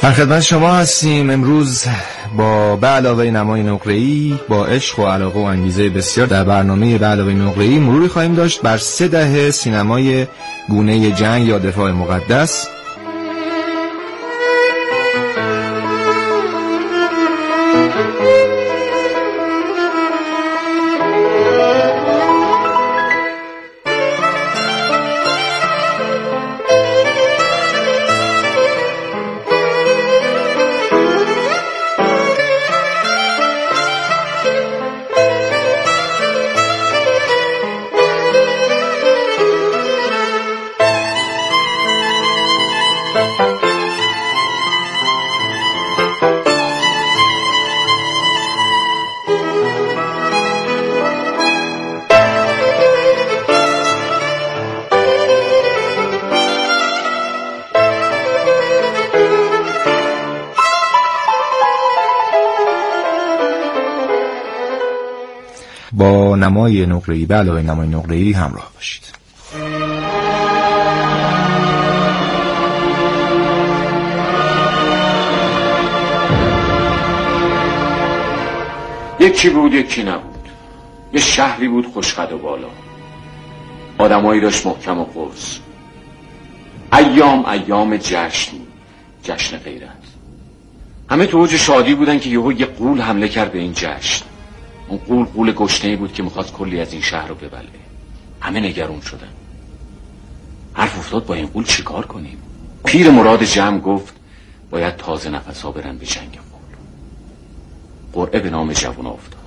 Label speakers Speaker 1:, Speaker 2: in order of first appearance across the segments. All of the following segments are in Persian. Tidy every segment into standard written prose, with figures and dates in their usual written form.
Speaker 1: در خدمت شما هستیم امروز با به علاوه نمای نقره‌ای با عشق و علاقه و انگیزه بسیار در برنامه به علاوه نقره‌ای مروری خواهیم داشت بر 3 دهه سینمای گونه جنگ یا دفاع مقدس. با نمای نقره‌ای به علاوه نمای نقره‌ای همراه باشید.
Speaker 2: یکی بود یکی نبود. یه شهری بود خوشقد و بالا، آدمایی داشت محکم و قرص. ایام جشن غیرت. همه تو اوج شادی بودن که یهو یه غول حمله کرد به این جشن. اون غول گشنه‌ای بود که میخواست کلی از این شهر رو ببله. همه نگران شدن. حرف افتاد با این غول چیکار کنیم؟ پیر مراد جمع گفت باید تازه نفسا برن به جنگ غول. قرعه به نام جوونا افتاد.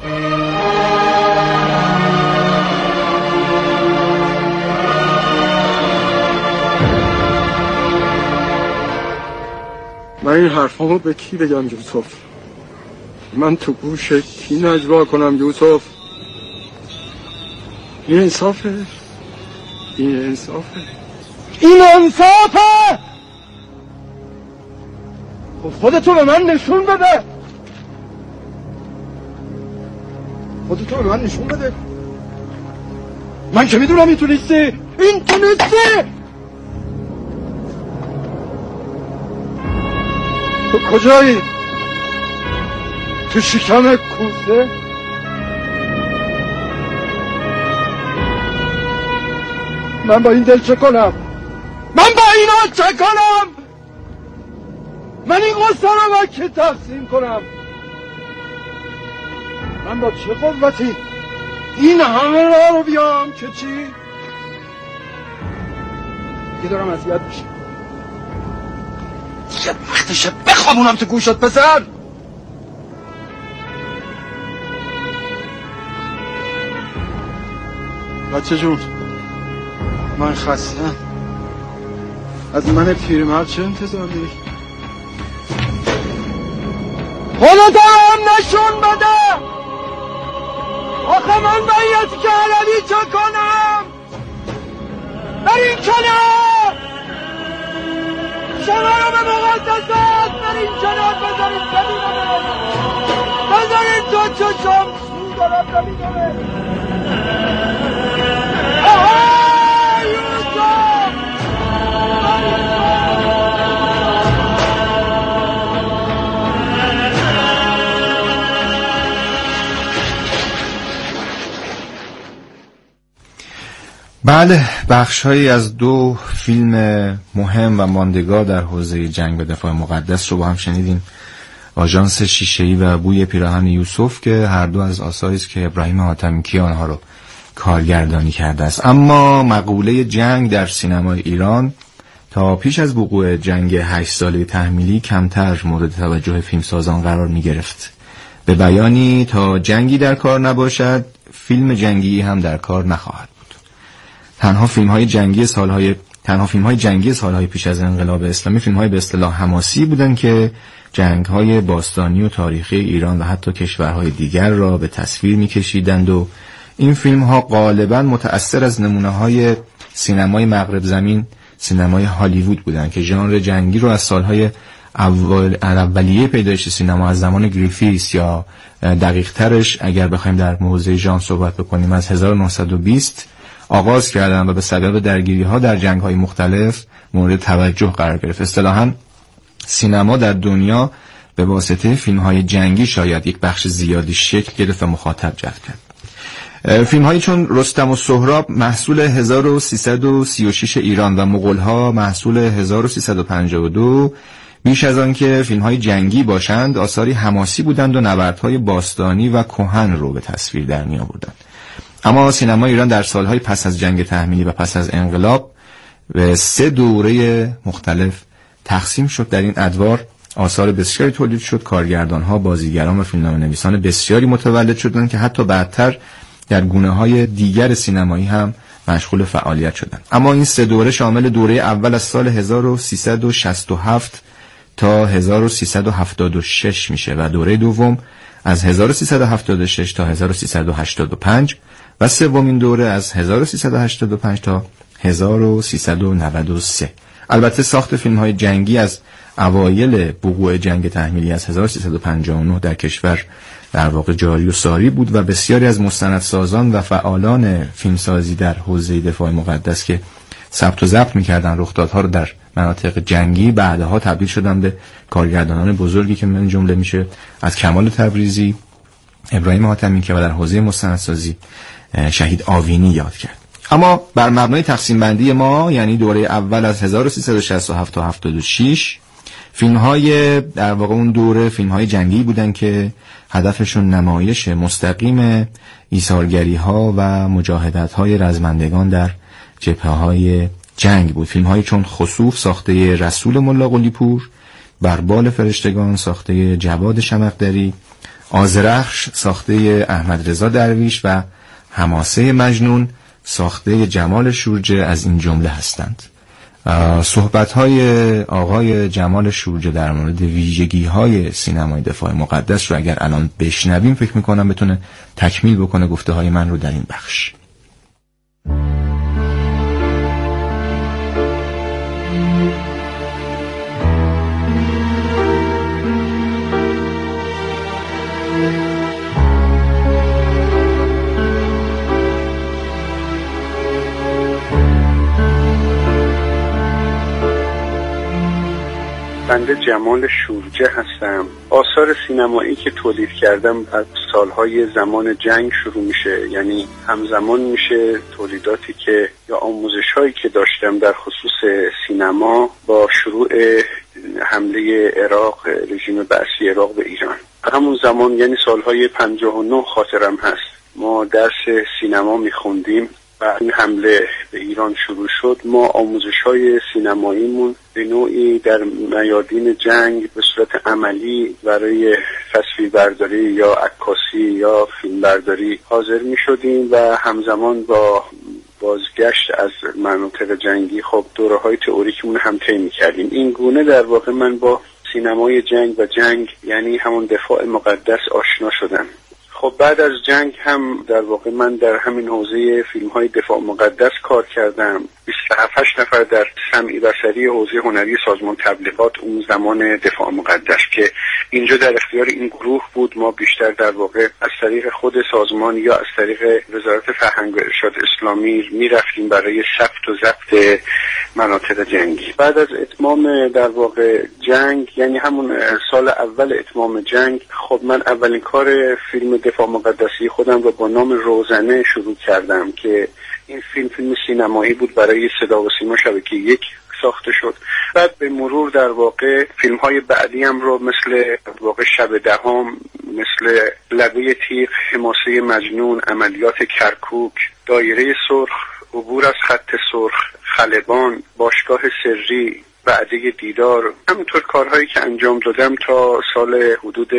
Speaker 3: من این حرفامو به کی بگم یوسف؟ من تو گوش کی نجوا کنم یوسف؟ این انصافه؟ این انصافه؟ این انصافه! خودتو به من نشون بده. خودتو به من نشون بده. من که میدونم این تو نیستی. این تو نیستی. تو کجایی؟ تو شکم کوسه؟ من با این دل چه کنم؟ من با اینا چه کنم؟ من این قصه رو با که تقسیم کنم؟ من با چه قوتی این همه راه رو بیام که چی؟ یه دارم اذیت میشه. دیگه وقتشه بخوابونم تو گوشت پسر. بچه جون من خستم. از من پیرمرد چه انتظار داری؟ خودت هم نشون بده. آخه من باید که علوی چه کنم؟ برین کنم شما رو به مقدسات برین کنم. بذارید ببینم بذارید تو چشم سو دارم نمیدونه.
Speaker 1: بله، بخش‌هایی از 2 فیلم مهم و ماندگار در حوزه جنگ و دفاع مقدس رو با هم شنیدیم. آژانس شیشه‌ای و بوی پیراهن یوسف که هر دو از آثاری است که ابراهیم حاتمیکی آنها رو کارگردانی کرده است. اما مقوله جنگ در سینمای ایران تا پیش از وقوع جنگ 8 ساله تحمیلی کمتر مورد توجه فیلمسازان قرار می گرفت. به بیانی تا جنگی در کار نباشد فیلم جنگی هم در کار نخواهد بود. تنها فیلم‌های جنگی سالهای پیش از انقلاب اسلامی فیلم‌های به اصطلاح حماسی بودند که جنگ‌های باستانی و تاریخی ایران و حتی کشورهای دیگر را به تصویر می‌کشیدند و این فیلم‌ها غالباً متأثر از نمونه‌های سینمای مغرب زمین، سینمای هالیوود بودند که ژانر جنگی رو از سالهای اولیه پیدایش سینما از زمان گریفیس یا دقیق ترش اگر بخوایم در حوزه ژانر صحبت بکنیم از 1920 آغاز کردن و به سبب درگیری‌ها در جنگ‌های مختلف مورد توجه قرار گرفت. اصطلاحاً سینما در دنیا به واسطه فیلم‌های جنگی شاید یک بخش زیادی شکل گرفت و مخاطب جلب کرد. فیلم‌هایی چون رستم و سهراب محصول 1336 ایران و مغول‌ها محصول 1352 بیش از آن که فیلم‌های جنگی باشند آثاری حماسی بودند و نبردهای باستانی و کهن رو به تصویر در می آوردند. اما سینما ایران در سالهای پس از جنگ تحمیلی و پس از انقلاب به 3 دوره مختلف تقسیم شد. در این ادوار آثار بسیاری تولید شد، کارگردان‌ها، بازیگران و فیلمنامه‌نویسان بسیاری متولد شدند که حتی بعدتر در گونه‌های دیگر سینمایی هم مشغول فعالیت شدند. اما این 3 دوره شامل دوره اول از سال 1367 تا 1376 میشه و دوره دوم از 1376 تا 1385 و سومین دوره از 1385 تا 1393. البته ساخت فیلم‌های جنگی از اوایل وقوع جنگ تحمیلی از 1359 در کشور در واقع جاری و ساری بود و بسیاری از مستندسازان و فعالان فیلمسازی در حوزه دفاع مقدس که ثبت و ضبط می‌کردن رخدادها رو در مناطق جنگی بعدها تبدیل شدن به کارگردانان بزرگی که من جمله میشه از کمال تبریزی، ابراهیم حاتمی که در حوزه مستندسازی شهید آوینی یاد کرد. اما بر مبنای تقسیم بندی ما یعنی دوره اول از 1367 تا 76 فیلم‌های در واقع اون دوره فیلم‌های جنگی بودن که هدفشون نمایش مستقیم ایثارگری‌ها و مجاهدت‌های رزمندگان در جبهه‌های جنگ بود. فیلم‌هایی چون خسوف ساخته رسول ملا قلی‌پور، بربال فرشتگان ساخته جواد شمقدری، آذرخش ساخته احمد رضا درویش و حماسه مجنون ساخته جمال شورجه از این جمله هستند. صحبت‌های آقای جمال شورجه در مورد ویژگی‌های سینمای دفاع مقدس رو اگر الان بشنویم فکر می‌کنم بتونه تکمیل بکنه گفته‌های من رو در این بخش.
Speaker 4: بنده جمال شورجه هستم. آثار سینمایی که تولید کردم از سالهای زمان جنگ شروع میشه، یعنی همزمان میشه تولیداتی که یا آموزش‌هایی که داشتم در خصوص سینما با شروع حمله عراق، رژیم بعثی عراق به ایران. همون زمان یعنی سالهای 59 خاطرم هست ما درس سینما میخوندیم و این حمله به ایران شروع شد. ما آموزش‌های سینماییمون به نوعی در میادین جنگ به صورت عملی برای تصویربرداری یا عکاسی یا فیلمبرداری حاضر می‌شدیم و همزمان با بازگشت از مناطق جنگی خب دوره‌های تئوریکمون هم طی می‌کردیم. این گونه در واقع من با سینمای جنگ و جنگ یعنی همون دفاع مقدس آشنا شدم. خب بعد از جنگ هم در واقع من در همین حوزه فیلم‌های دفاع مقدس کار کردم. 27 نفر در سمعی بصری حوزه هنری سازمان تبلیغات اون زمان دفاع مقدس که اینجا در اختیار این گروه بود. ما بیشتر در واقع از طریق خود سازمان یا از طریق وزارت فرهنگ و ارشاد اسلامی میرفتیم برای ثبت و ضبط مناطق جنگی. بعد از اتمام در واقع جنگ یعنی همون سال اول اتمام جنگ خب من اولین کار فیلم دفاع مقدسی خودم رو با نام روزنه شروع کردم که این فیلم سینمایی بود برای صدا و سیما شبکه 1 ساخته شد. بعد به مرور در واقع فیلم‌های بعدی هم رو مثل واقع شب دهم، مثل لبه تیغ، حماسه مجنون، عملیات کرکوک، دایره سرخ، عبور از خط سرخ، خلبان، باشگاه سری، وعده دیدار، همینطور کارهایی که انجام دادم تا سال حدود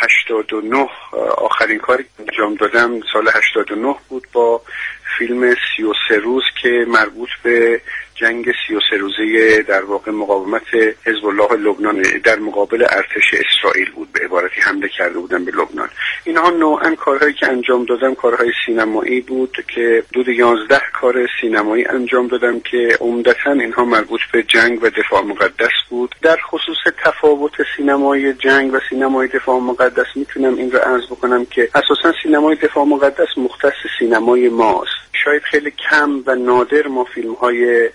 Speaker 4: 89. آخرین کاری که انجام دادم سال 89 بود با فیلم 33 روز که مربوط به جنگ 33 روزه در واقع مقاومت حزب الله لبنان در مقابل ارتش اسرائیل بود. به عبارتی حمله کرده بودن به لبنان. اینها نوعاً کارهایی که انجام دادم کارهای سینمایی بود که حدود 11 کار سینمایی انجام دادم که عمدتاً اینها مربوط به جنگ و دفاع مقدس بود. در خصوص تفاوت سینمای جنگ و سینمای دفاع مقدس میتونم این رو عرض بکنم که اساساً سینمای دفاع مقدس مختص سینمای ماست. شاید خیلی کم و نادر ما فیلم‌های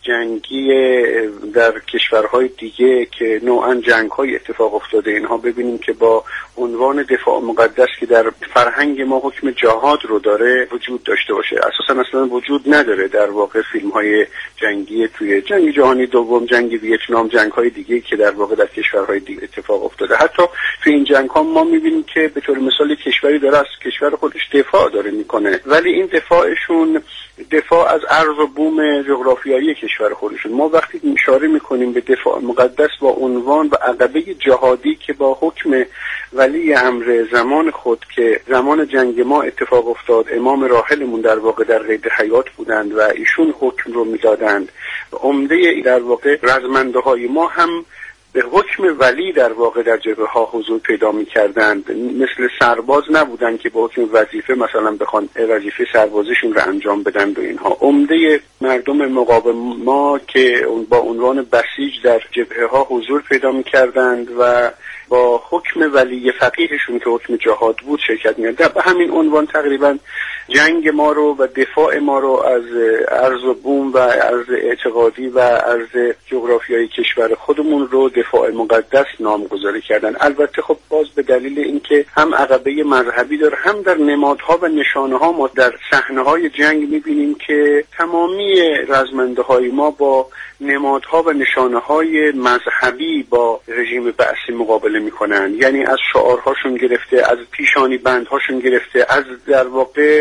Speaker 4: جنگی در کشورهای دیگه که نوعا جنگ‌های اتفاق افتاده اینها ببینیم که با عنوان دفاع مقدس که در فرهنگ ما حکم جهاد رو داره وجود داشته باشه. اساسا اصلا وجود نداره در واقع فیلم‌های جنگی توی جنگ جهانی دوم، جنگ ویتنام، جنگ‌های دیگه که در واقع در کشورهای دیگه اتفاق افتاده. حتی توی این جنگ‌ها ما می‌بینیم که به طور مثال کشوری داره از کشور خودش دفاع داره می‌کنه، ولی این دفاعشون دفاع از ارض و بوم جغرافیایی کشور خودشون. ما وقتی اشاره می‌کنیم به دفاع مقدس با عنوان و عقبه جهادی که با حکم ولی امر زمان خود که زمان جنگ ما اتفاق افتاد، امام راحلمون در واقع در قید حیات بودند و ایشون حکم رو میدادند، عمده در واقع رزمنده‌های ما هم به حکم ولی در واقع در جبهه ها حضور پیدا می‌کردند. مثل سرباز نبودند که به حکم وظیفه مثلا بخوان وظیفه سربازیشون رو انجام بدن و اینها. عمده مردم مقاوم ما که با عنوان بسیج در جبهه ها حضور پیدا می‌کردند و با حکم ولی فقیهشون که حکم جهاد بود شرکت می‌کردند. به همین عنوان تقریبا جنگ ما رو و دفاع ما رو از ارض و بوم و ارض اعتقادی و ارض جغرافیایی کشور خودمون رو دفاع مقدس نامگذاری کردن. البته خب باز به دلیل اینکه هم عقبه مذهبی داره، هم در نمادها و نشانه‌ها ما در صحنه‌های جنگ می‌بینیم که تمامی رزمنده‌های ما با نمادها و نشانه‌های مذهبی با رژیم بعثی مقابله می‌کنن. یعنی از شعارهاشون گرفته، از پیشانی بندهاشون گرفته، از در واقع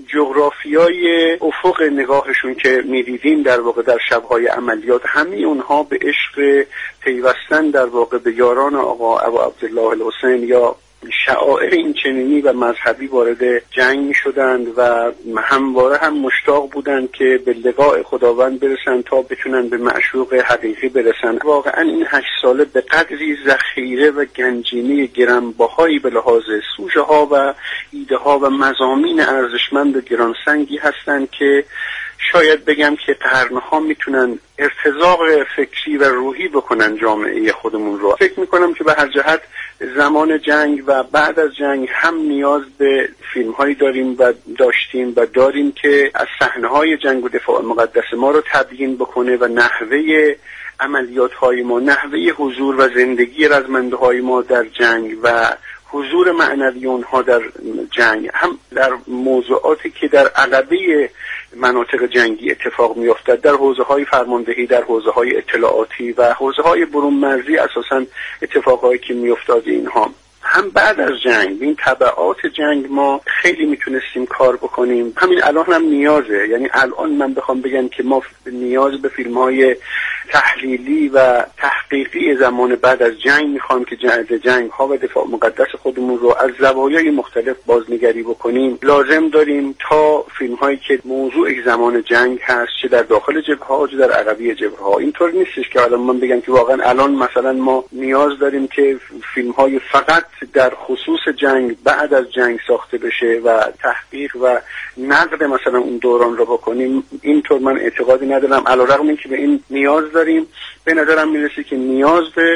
Speaker 4: جغرافیای افق نگاهشون که می‌دیدیم در واقع در شب‌های عملیات، همه اونها به عشق پیوستن در واقع به یاران آقا ابو عبدالله الحسین یا شعائر این چنینی و مذهبی وارد جنگ می شدند و همواره هم مشتاق بودند که به لقاء خداوند برسند تا بتونن به معشوق حقیقی برسند. واقعا این 8 ساله به قدری ذخیره و گنجینه گرانبهایی به لحاظ سوژه ها و ایده ها و مضامین ارزشمند و گرانسنگی هستند که شاید بگم که قرنها میتونن ارتزاق فکری و روحی بکنن جامعه خودمون رو. فکر میکنم که به هر جهت زمان جنگ و بعد از جنگ هم نیاز به فیلم هایی داریم و داشتیم و داریم که از صحنه های جنگ و دفاع مقدس ما رو تبیین بکنه و نحوه عملیات های ما، نحوه حضور و زندگی رزمنده های ما در جنگ و حضور معنوی اونها در جنگ، هم در موضوعاتی که در عقبه مناطق جنگی اتفاق می‌افتد، در حوزه‌های فرماندهی، در حوزه‌های اطلاعاتی و حوزه‌های برون مرزی، اساساً اتفاقایی که می‌افتاد اینها. هم بعد از جنگ این تبعات جنگ ما خیلی میتونستیم کار بکنیم. همین الان هم نیازه، یعنی الان من بخوام بگم که ما نیاز به فیلم‌های تحلیلی و تحقیقی زمان بعد از جنگ میخوام که جنگ‌ها و دفاع مقدس خودمون رو از زوایای مختلف بازنگری بکنیم. لازم داریم تا فیلم‌هایی که موضوع زمان جنگ هست، چه در داخل جبهه‌ها چه در عقبی جبهه‌ها. اینطور نیستش که الان من بگم که واقعا الان مثلا ما نیاز داریم که فیلم‌های فقط در خصوص جنگ بعد از جنگ ساخته بشه و تحقیق و نقد مثلا اون دوران رو بکنیم. اینطور من اعتقادی ندارم. علیرغم اینکه به این نیاز داریم، به نظرم میرسه که نیاز به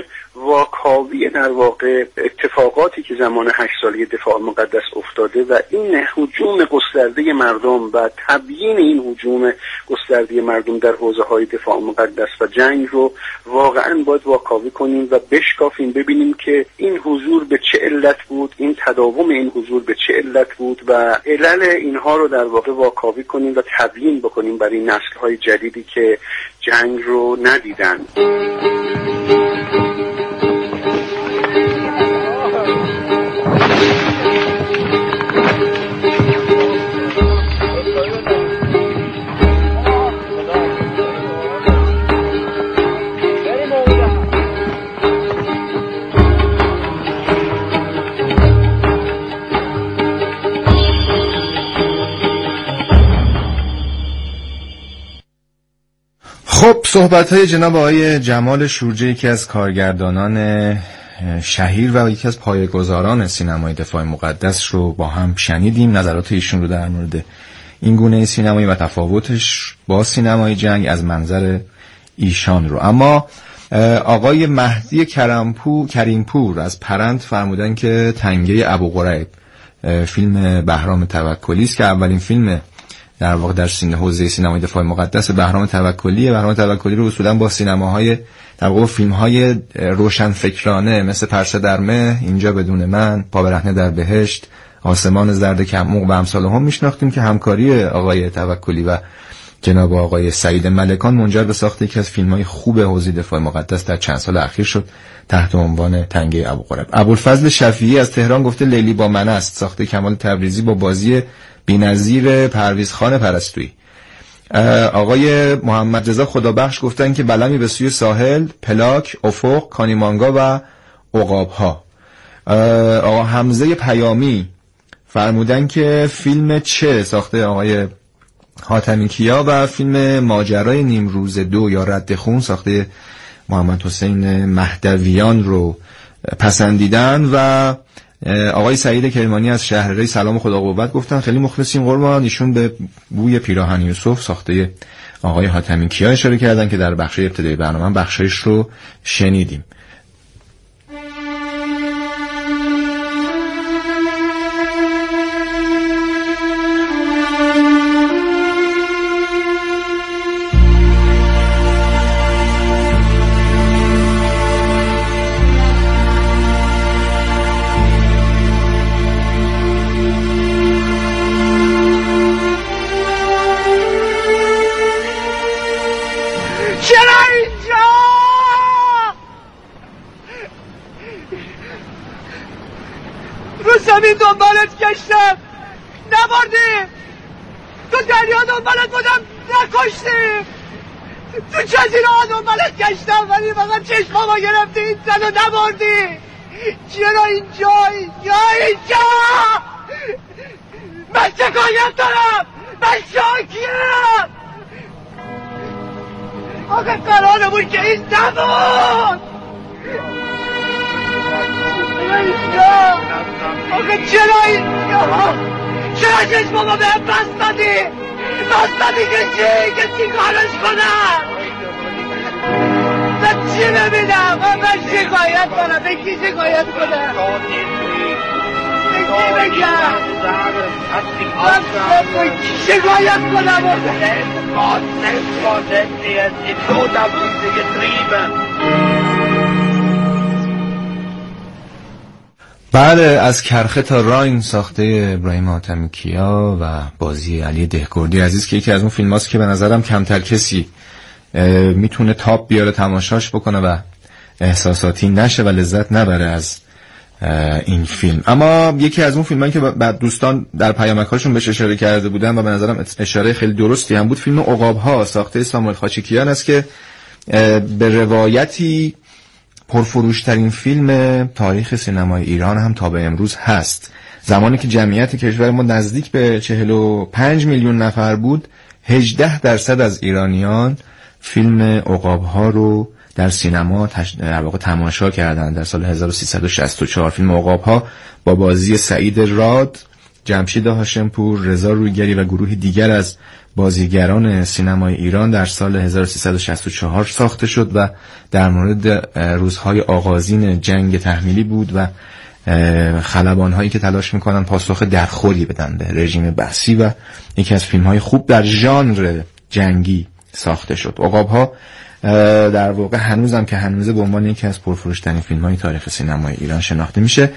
Speaker 4: واکاوی در واقع اتفاقاتی که زمان 8 ساله دفاع مقدس افتاده و این هجوم گسترده مردم و تبیین این هجوم گسترده مردم در حوزه‌های دفاع مقدس و جنگ رو واقعا باید واکاوی کنیم و بشکافیم، ببینیم که این حضور به چه علت بود، این تداوم این حضور به چه علت بود و علل اینها رو در واقع واکاوی کنیم و تبیین بکنیم برای نسل‌های جدیدی که جنگ رو ندیدن.
Speaker 1: خب صحبت‌های جناب آقای جمال شورجی که از کارگردانان شهیر و یکی از پایه‌گذاران سینمای دفاع مقدس رو با هم شنیدیم. نظرات ایشون رو در مورد این گونه سینمایی و تفاوتش با سینمای جنگ از منظر ایشان رو. اما آقای مهدی کریمپور از پرند فرمودن که تنگه ابوقریب فیلم بهرام توکلی است که اولین فیلم در واقع در حوزه سینمای دفاع مقدس بهرام توکلی. بهرام توکلی رو اصولا با سینماهای در واقع فیلم‌های روشنفکرانه مثل پرسه در مه، اینجا بدون من، پا برهنه در بهشت، آسمان زرد کم‌موق و امثال هم میشناختیم که همکاری آقای توکلی و جناب آقای سعید ملکان منجر به ساخت یکی از فیلم‌های خوب حوزه دفاع مقدس در چند سال اخیر شد تحت عنوان تنگه ابوقرب. ابوالفضل شفیعی از تهران گفته لیلی با من است، ساخته کمال تبریزی با بازی بی‌نظیر پرویز خان پرستویی. آقای محمد رضا خدابخش گفتن که بلمی به سوی ساحل، پلاک، افق، کانیمانگا و عقاب‌ها. آقا حمزه پیامی فرمودن که فیلم چه ساخته آقای حاتمی کیا و فیلم ماجرای نیمروز 2 یا رد خون ساخته محمد حسین مهدویان رو پسندیدن. و آقای سعید کرمانی از شهرری سلام خدا قوت گفتن خیلی مخلصیم قربان. ایشون به بوی پیراهن یوسف ساخته آقای حاتمی کیا اشاره کردن که در بخش ابتدایی برنامه بخشش رو شنیدیم.
Speaker 3: دنبالت گشتم نبردی، تو دریا دنبالت بودم نکشتی، تو جزیره ها دنبالت گشتم ولی فقط چشمامو گرفتی این زن و نبردی. چرا اینجا من شکایت دارم، من شاکیم. آخه قرارمون که این نبود. آخه چرا چشمامو به بست دادی که چی کارش کنم؟ من چی ببینم؟ من شکایت کنم. به کی شکایت کنم؟ به کی بگم؟ من به کی شکایت کنم؟
Speaker 1: بعد از کرخه تا راین ساخته ابراهیم حاتمی کیا و بازی علی دهکردی عزیز که یکی از اون فیلم هاست که به نظرم کمتر کسی میتونه تاپ بیاره تماشاش بکنه و احساساتی نشه و لذت نبره از این فیلم. اما یکی از اون فیلمایی که بعد دوستان در پیامک‌هاشون بهش اشاره کرده بودن و به نظرم اشاره خیلی درستی هم بود، فیلم عقاب‌ها ساخته ساموئل خاچیکیان است که به روایتی پرفروشترین فیلم تاریخ سینمای ایران هم تا به امروز هست. زمانی که جمعیت کشور ما نزدیک به 45 میلیون نفر بود، 18% از ایرانیان فیلم عقاب‌ها رو در سینما در واقع تماشا کردن. در سال 1364 فیلم عقاب‌ها با بازی سعید راد، جمشید هاشمپور، رضا رویگری و گروهی دیگر از بازیگران سینمای ایران در سال 1364 ساخته شد و در مورد روزهای آغازین جنگ تحمیلی بود و خلبان‌هایی که تلاش می‌کنن پاسخ درخوری بدن به رژیم بحثی و یکی از فیلم‌های خوب در ژانر جنگی ساخته شد. عقاب‌ها در واقع هنوزم که هنوزه به عنوان یکی از پرفروش‌ترین فیلم‌های تاریخ سینمای ایران شناخته میشه.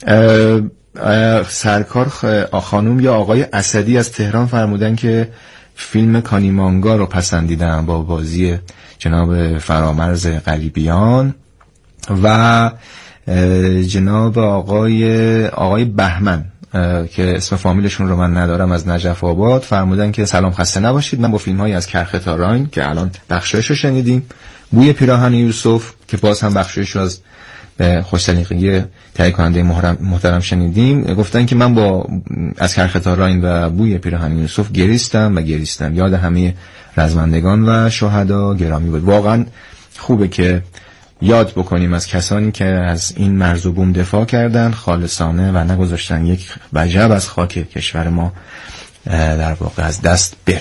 Speaker 1: سرکار خانم یا آقای اسدی از تهران فرمودن که فیلم کانیمانگا رو پسندیدن با بازی جناب فرامرز غریبیان و جناب آقای بهمن که اسم فامیلشون رو من ندارم از نجف آباد فرمودن که سلام خسته نباشید، من با فیلم‌هایی از کرخه تا راین که الان بخشایش رو شنیدیم، بوی پیراهن یوسف که باز هم بخشایش رو از خوش سلیقگی تهیه کننده محترم شنیدیم، گفتن که من با از کرخه تا راین و بوی پیراهن یوسف گریستم یاد همه رزمندگان و شهدا گرامی بود. واقعا خوبه که یاد بکنیم از کسانی که از این مرز و بوم دفاع کردن خالصانه و نگذاشتن یک وجب از خاک کشور ما در واقع از دست بره.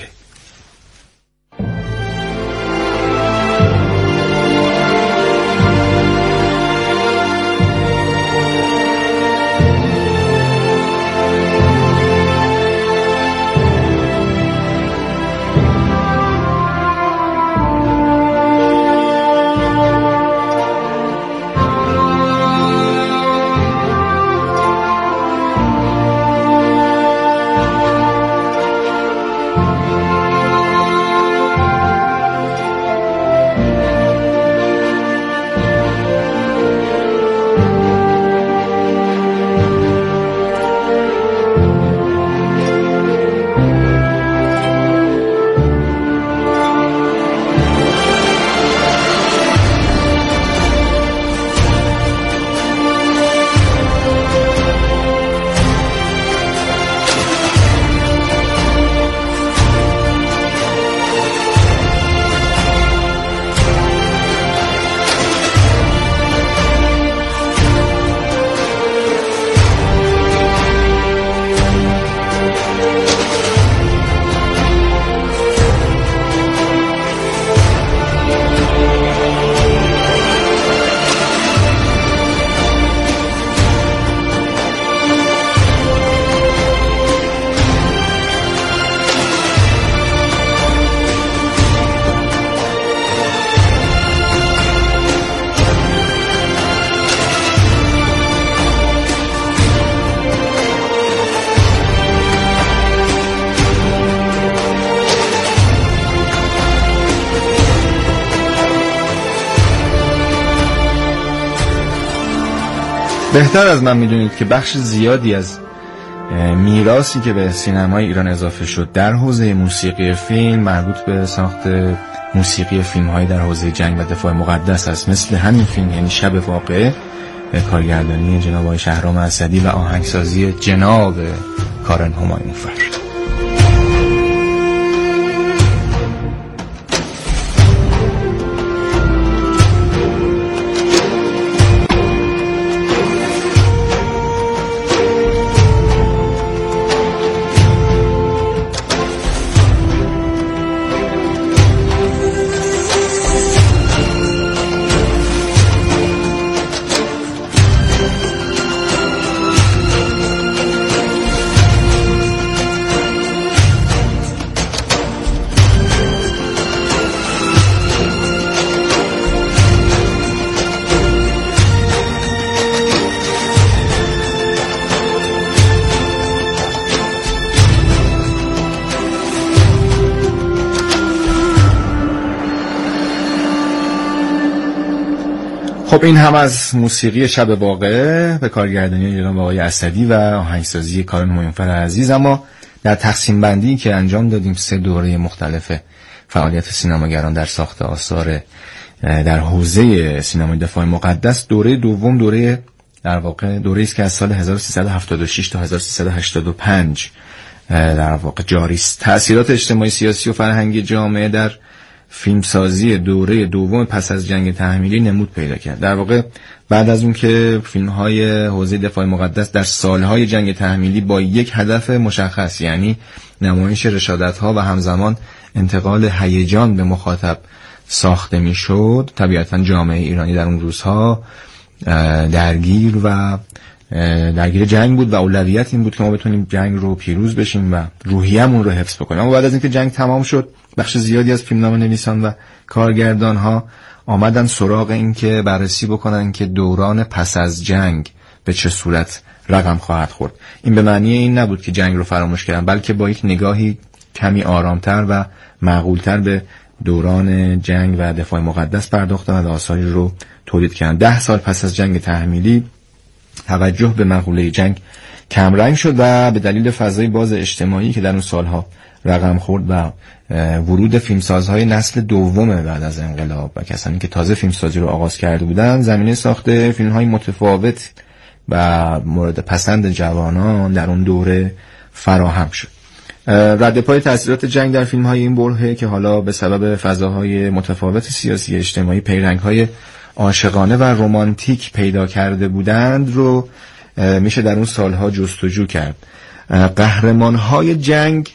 Speaker 1: بهتر از من میدونید که بخش زیادی از میراثی که به سینمای ایران اضافه شد در حوزه موسیقی فیلم مربوط به ساخت موسیقی فیلم‌های در حوزه جنگ و دفاع مقدس است. مثل همین فیلم یعنی شب واقعه، کارگردانی جناب آقای شهرام اسدی و آهنگسازی جناب کارن همایونفر. خب این هم از موسیقی شب واقعه به کارگردانی جناب آقای اسدی و آهنگسازی کارن همایونفر عزیز. اما در تقسیم بندی که انجام دادیم 3 دوره مختلف فعالیت سینماگران در ساخت آثار در حوزه سینمای دفاع مقدس، دوره دوم دوره در واقع دوره است که از سال 1376 تا 1385 در واقع جاری است. تأثیرات اجتماعی، سیاسی و فرهنگی جامعه در فیلمسازی دوره دوم پس از جنگ تحمیلی نمود پیدا کرد. در واقع بعد از اون که فیلم‌های حوزه دفاع مقدس در سالهای جنگ تحمیلی با یک هدف مشخص، یعنی نمایش رشادت‌ها و همزمان انتقال هیجان به مخاطب ساخته میشد، طبیعتاً جامعه ایرانی در اون روزها درگیر جنگ بود و اولویت این بود که ما بتونیم جنگ رو پیروز بشیم و روحیه‌مون رو حفظ بکنیم. اما بعد از اینکه جنگ تمام شد، بخش زیادی از فیلمنامه نویسان و کارگردان ها آمدن سراغ این که بررسی بکنن که دوران پس از جنگ به چه صورت رقم خواهد خورد. این به معنی این نبود که جنگ رو فراموش کردن، بلکه با یک نگاهی کمی آرامتر و معقولتر به دوران جنگ و دفاع مقدس پرداختن و آثاری رو تولید کردن. 10 سال پس از جنگ تحمیلی توجه به مقوله جنگ کمرنگ شد و به دلیل فضای باز اجتماعی که در اون سالها رقم خورد و ورود فیلمسازهای نسل دوم بعد از انقلاب و کسانی که تازه فیلمسازی رو آغاز کرده بودند، زمینه ساخت فیلم‌های متفاوت و مورد پسند جوانان در اون دوره فراهم شد. رد پای تاثیرات جنگ در فیلم‌های این برهه که حالا به سبب فضاهای متفاوت سیاسی اجتماعی پیرنگ‌های عاشقانه و رمانتیک پیدا کرده بودند رو میشه در اون سالها جستجو کرد. قهرمان‌های جنگ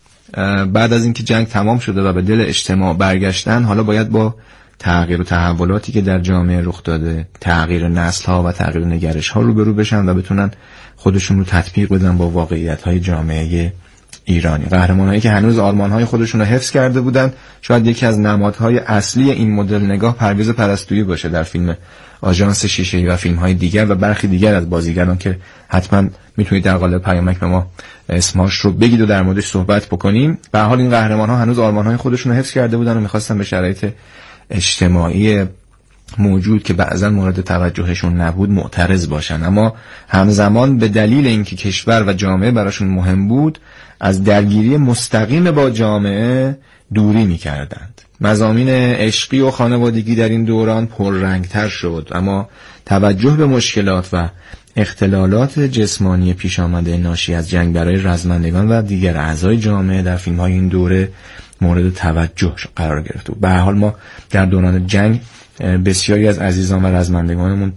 Speaker 1: بعد از اینکه جنگ تمام شده و به دل اجتماع برگشتن، حالا باید با تغییر و تحولاتی که در جامعه رخ داده، تغییر نسل‌ها و تغییر نگرش‌ها روبرو بشن و بتونن خودشون رو تطبیق بدن با واقعیت‌های جامعه ایرانی. قهرمانایی که هنوز آرمان‌های خودشون رو حفظ کرده بودن. شاید یکی از نمادهای اصلی این مدل نگاه پرویز پرستویی باشه در فیلم آژانس شیشه‌ای و فیلم‌های دیگر و برخی دیگر از بازیگران که حتما میتونید در قالب پیامک به ما اسمش رو بگید و در موردش صحبت بکنیم. به هر حال این قهرمان‌ها هنوز آرمان‌های خودشون رو حفظ کرده بودن و می‌خواستن به شرایط اجتماعی موجود که بعضا مورد توجهشون نبود معترض باشن، اما همزمان به دلیل اینکه کشور و جامعه براشون مهم بود از درگیری مستقیم با جامعه دوری می‌کردند. مضامین عشقی و خانوادگی در این دوران پررنگتر شد، اما توجه به مشکلات و اختلالات جسمانی پیش آمده ناشی از جنگ برای رزمندگان و دیگر اعضای جامعه در فیلم‌های این دوره مورد توجه قرار گرفت. به هر حال ما در دوران جنگ بسیاری از عزیزان و رزمندگانمون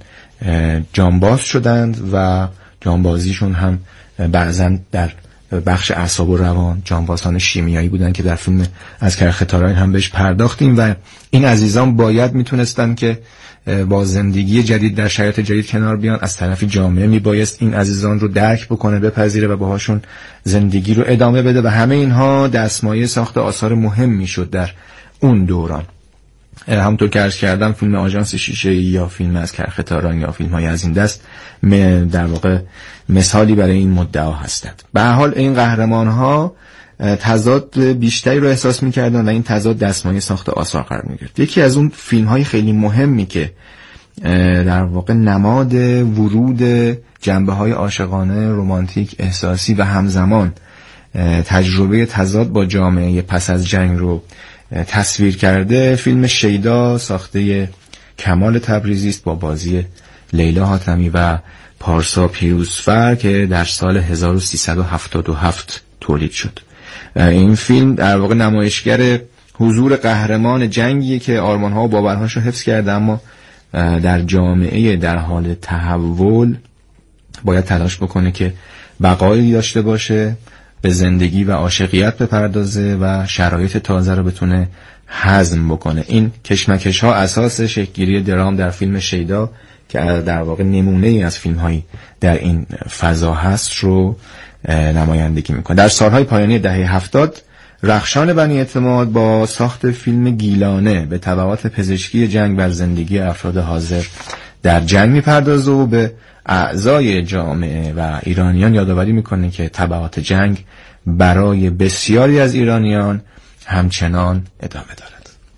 Speaker 1: جانباز شدند و جانبازیشون هم بعضا در بخش اعصاب و روان جانبازان شیمیایی بودن که در فیلم از کرخ تاراین هم بهش پرداختیم و این عزیزان باید میتونستن که با زندگی جدید در شرایط جدید کنار بیان. از طرفی جامعه میبایست این عزیزان رو درک بکنه، بپذیره و باهاشون زندگی رو ادامه بده و همه اینها دستمایه ساخت آثار مهم میشد در اون دوران. همونطور که عرض کردم فیلم آژانس شیشه‌ای یا فیلم از کرخ تاراین یا فیلم‌های از این دست در واقع مثالی برای این مدعا هستند. به هر حال این قهرمان‌ها تضاد بیشتری رو احساس می‌کردن و این تضاد دستمایه ساخت آثار قرار می‌گرفت. یکی از اون فیلم‌های خیلی مهمی که در واقع نماد ورود جنبه‌های عاشقانه، رمانتیک، احساسی و همزمان تجربه تضاد با جامعه پس از جنگ رو تصویر کرده. فیلم شیدا ساخته کمال تبریزی است با بازی لیلا حاتمی و پارسا پیروزفر که در سال 1377 تولید شد. این فیلم در واقع نمایشگر حضور قهرمان جنگیه که آرمان‌ها و باورهاش رو حفظ کرده، اما در جامعه در حال تحول باید تلاش بکنه که بقایی داشته باشه، به زندگی و عاشقیت بپردازه و شرایط تازه رو بتونه هضم بکنه. این کشمکش ها اساس شکل‌گیری درام در فیلم شیدا که در واقع نمونه ای از فیلم هایی در این فضا هست رو نمایندگی میکنه. در سالهای پایانی دهه 70 رخشان بنی اعتماد با ساخت فیلم گیلانه به تبعات پزشکی جنگ بر زندگی افراد حاضر در جنگ میپردازه و به اعضای جامعه و ایرانیان یادآوری میکنه که تبعات جنگ برای بسیاری از ایرانیان همچنان ادامه دارد.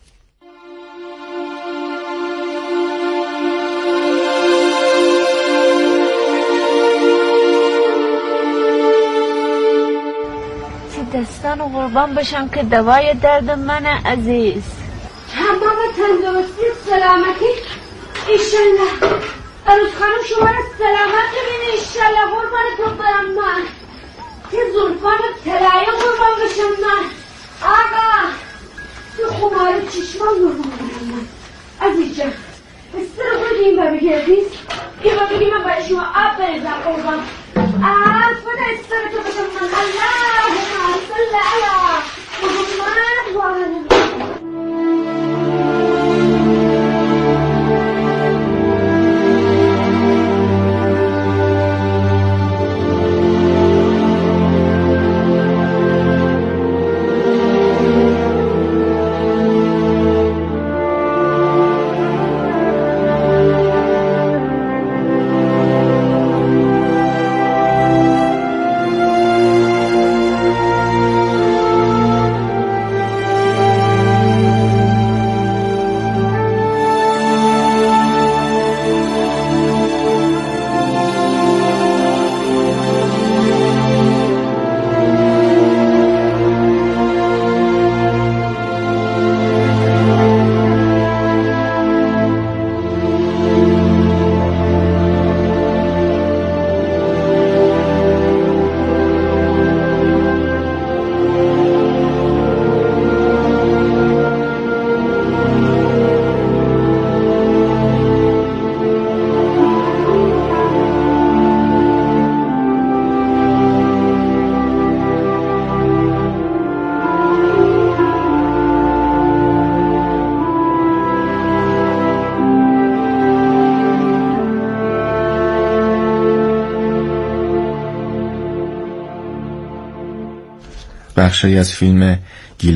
Speaker 5: دستان و قربان بشم که دوای درد من عزیز.
Speaker 6: تمام تندرستی سلامتی ایشالله. عروس خانم شما را سلامت ببینه ایشالله. قربان تو برم من که زلفان تلایه قربان بشم من. آقا تو خمار چشمان قربان برم من عزیز جان. استر خود این با بگردیز این با بگی من برای شما آب بریزم قربان. خدا استر تو بشم من. اللهم صل علی محمد و آل محمد.
Speaker 1: بخشی از فیلم